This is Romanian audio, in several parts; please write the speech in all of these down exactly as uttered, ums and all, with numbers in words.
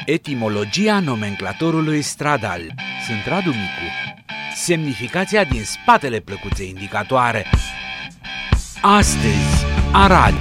Etimologia nomenclatorului stradal. Sunt Radu Micu. Semnificația din spatele plăcuței indicatoare. Astăzi, Arad.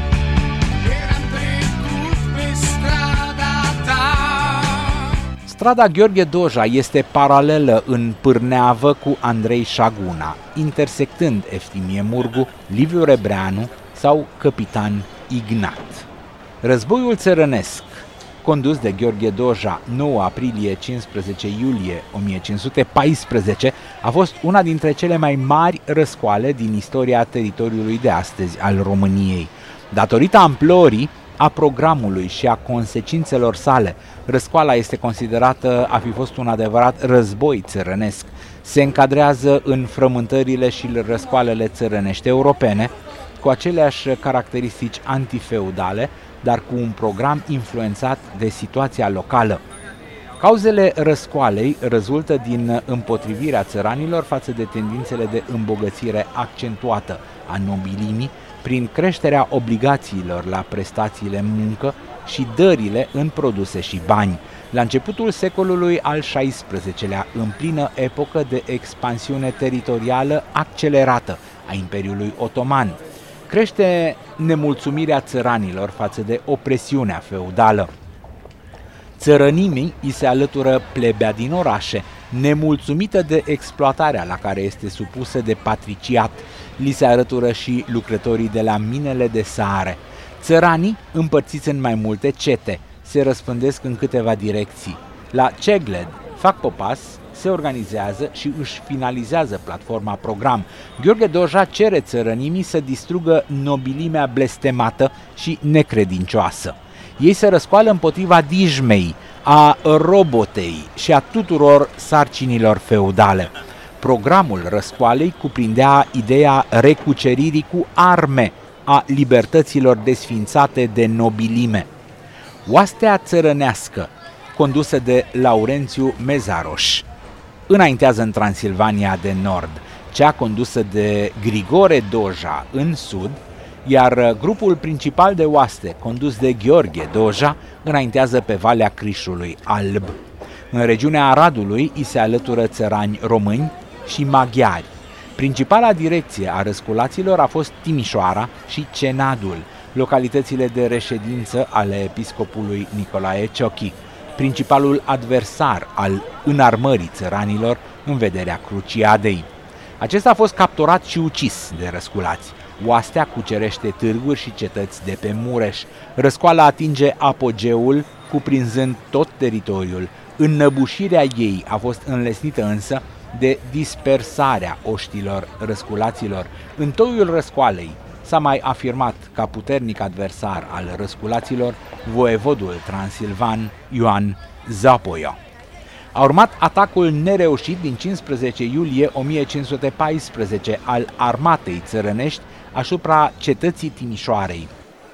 Strada Gheorghe Doja este paralelă în pârneavă cu Andrei Șaguna, intersectând Eftimie Murgu, Liviu Rebreanu sau Capitan Ignat. Războiul țărănesc, condus de Gheorghe Doja nouă aprilie - cincisprezece iulie o mie cinci sute paisprezece, a fost una dintre cele mai mari răscoale din istoria teritoriului de astăzi al României. Datorită amplorii a programului și a consecințelor sale, răscoala este considerată a fi fost un adevărat război țărănesc. Se încadrează în frământările și răscoalele țărănești europene, cu aceleași caracteristici antifeudale, dar cu un program influențat de situația locală. Cauzele răscoalei rezultă din împotrivirea țăranilor față de tendințele de îmbogățire accentuată a nobilimii, prin creșterea obligațiilor la prestațiile muncă și dările în produse și bani. La începutul secolului al șaisprezecelea, în plină epocă de expansiune teritorială accelerată a Imperiului Otoman, crește nemulțumirea țăranilor față de opresiunea feudală. Țărănimii îi se alătură plebea din orașe, nemulțumită de exploatarea la care este supusă de patriciat. Li se alătură și lucrătorii de la minele de sare. Țăranii, împărțiți în mai multe cete, se răspândesc în câteva direcții. La Cegled fac popas, se organizează și își finalizează platforma program. Gheorghe Doja cere țărănimii să distrugă nobilimea blestemată și necredincioasă. Ei se răscoală împotriva dijmei, a robotei și a tuturor sarcinilor feudale. Programul răscoalei cuprindea ideea recuceririi cu arme a libertăților desfințate de nobilime. Oastea țărănească, condusă de Laurențiu Mezaroș, înaintează în Transilvania de Nord, cea condusă de Grigore Doja în sud, iar grupul principal de oaste, condus de Gheorghe Doja, înaintează pe Valea Crișului Alb. În regiunea Aradului îi se alătură țărani români și maghiari. Principala direcție a răsculaților a fost Timișoara și Cenadul, localitățile de reședință ale episcopului Nicolae Ciocchi, principalul adversar al înarmării țăranilor în vederea Cruciadei. Acesta a fost capturat și ucis de răsculați. Oastea cucerește târguri și cetăți de pe Mureș. Răscoala atinge apogeul, cuprinzând tot teritoriul. Înnăbușirea ei a fost înlesnită însă de dispersarea oștilor răsculaților. În toiul răscoalei s-a mai afirmat ca puternic adversar al răsculaților voievodul transilvan Ioan Zapoia. A urmat atacul nereușit din cincisprezece iulie o mie cinci sute paisprezece al armatei țărănești asupra cetății Timișoarei,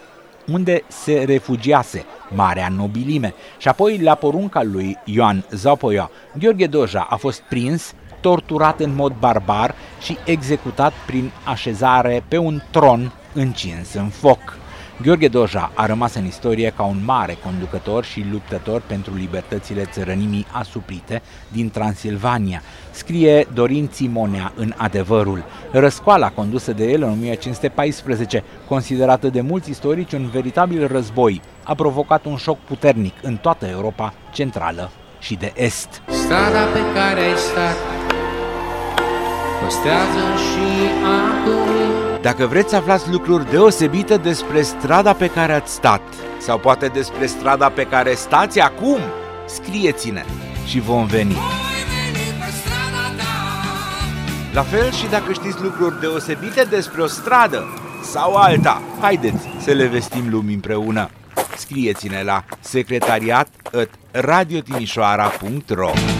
unde se refugiase marea nobilime, și apoi, la porunca lui Ioan Zapoia, Gheorghe Doja a fost prins, torturat în mod barbar și executat prin așezare pe un tron încins în foc. Gheorghe Doja a rămas în istorie ca un mare conducător și luptător pentru libertățile țărănimii asuprite din Transilvania, scrie Dorin Țimonea în Adevărul. Răscoala condusă de el în o mie cinci sute paisprezece, considerată de mulți istorici un veritabil război, a provocat un șoc puternic în toată Europa Centrală și de Est. Strada pe care ai stat păstrează și acum. Dacă vreți să aflați lucruri deosebite despre strada pe care ați stat, sau poate despre strada pe care stați acum, scrieți-ne și vom veni. La fel și dacă știți lucruri deosebite despre o stradă sau alta, haideți să le vestim lumii împreună. Scrieți-ne la secretariat at radiotimișoara punct ro.